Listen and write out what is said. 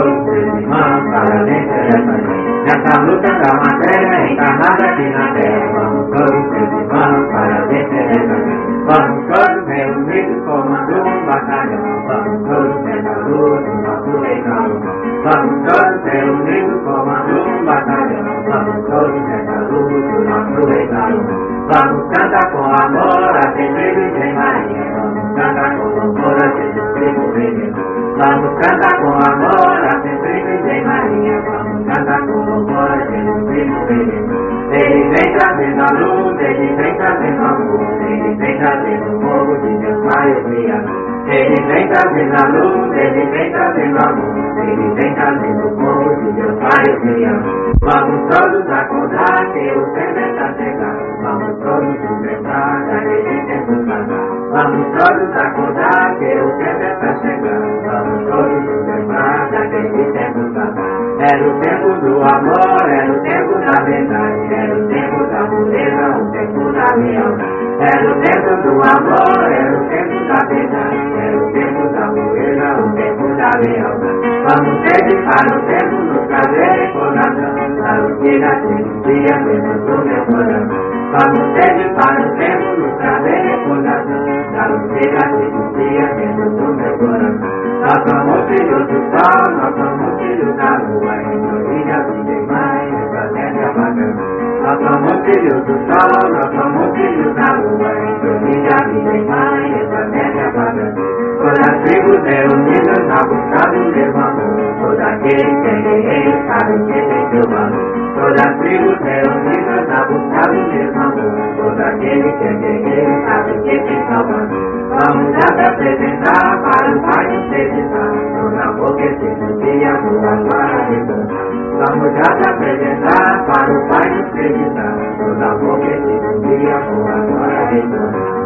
todos seus irmãos para vencer essa gente. Nessa luta da matéria encarnada aqui na terra, vamos todos seus irmãos para vencer essa gente. Vamos todos reunidos formando um batalhão, vamos todos nessa luta, o nosso rei da luta. Vamos todos reunidos formando um batalhão, vamos todos nessa luta, o nosso rei da luta. Vamos cantar com amor a sempre Virgem Maria, vamos cantar com louvor a Jesus Cristo Redentor. Vamos cantar com amor a sempre Virgem Maria, vamos cantar com louvor a Jesus Cristo Redentor. Ele vem trazendo a luz, ele vem trazendo amor, ele vem trazendo o fogo de Deus Pai o Criador. Ele vem trazendo a luz, ele vem trazendo amor, ele vem trazendo o fogo de Deus Pai o Criador. Vamos todos acordar que o tempo está chegando, vamos todos nos lembrar daquele tempo passado. Vamos todos acordar que o tempo está chegando, vamos todos nos lembrar daquele tempo passado. Era o tempo do amor, era o tempo da verdade, era o tempo da pureza, o tempo da lealdade. Era o tempo do amor, era o tempo da verdade, era o tempo da pureza, o tempo da lealdade. Vamos dedicar o tempo nos trazer recordação, para o que naquele dia dentro do meu coração. Vamos dedicar o tempo nos trazer recordação, para o que naquele dia dentro do meu coração. Nós somos filhos do sol, nós somos filhos da lua, em ilha de mãe, nessa terra bacana. Nós somos filhos do sol, nós somos filhos da lua, em ilha de mãe, nessa terra bacana. Todas as tribos reunidas na busca do mesmo amor, todo aquele que é guerreiro sabe que tem seu valor. Todas as tribos reunidas na busca do mesmo amor, todo aquele que é guerreiro sabe que tem salvação. Vamos já te apresentar para o Pai nos acreditar, todo amor que se confia por agora retornar. Vamos já te apresentar para o Pai nos acreditar, todo amor que se confia por agora retornar.